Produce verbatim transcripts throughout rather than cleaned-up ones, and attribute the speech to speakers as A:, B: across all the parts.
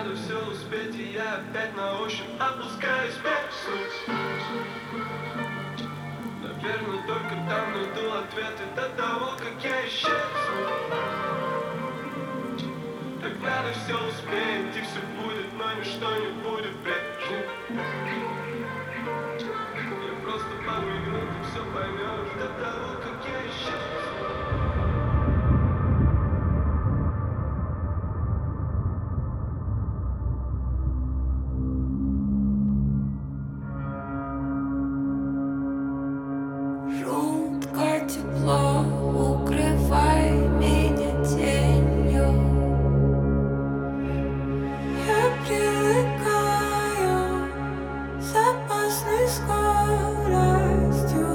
A: надо все успеть, и я опять на ощупь опускаюсь вверх. Наверное, только там найду ответы до того, как я исчезну. Так надо все успеть, и все будет, но ничто не будет прежним. Я просто пару минут, и все поймешь до того, как я исчезну.
B: Жутко тепло, укрывай меня тенью. Я привыкаю с опасной скоростью.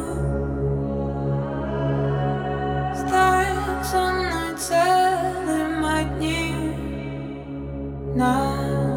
B: Стань со мной целым одним нами.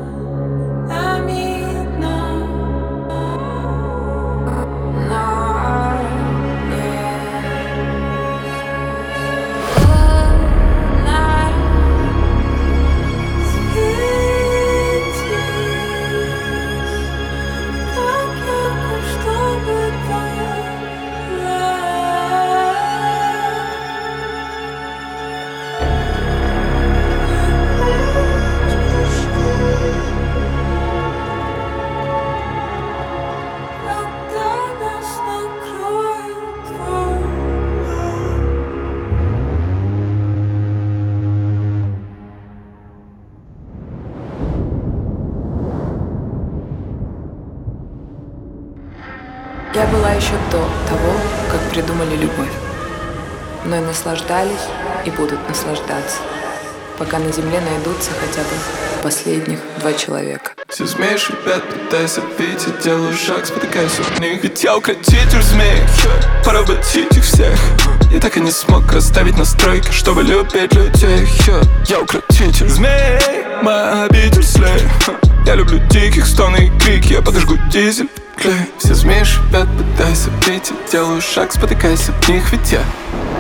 C: Я была еще до того, как придумали любовь. Мной наслаждались и будут наслаждаться, пока на земле найдутся хотя бы последних два человека.
A: Все змеи шипят, пытаясь опить, я делаю шаг, спотыкаясь от них. Ведь я укротитель змей, поработить их всех. Я так и не смог расставить настройки, чтобы любить людей. Я укротитель змей, моя обитель слей. Я люблю диких стоны и крики, я подожгу дизель. Все змеи шипят, пытаясь опить, я делаю шаг, спотыкаясь от них. Ведь я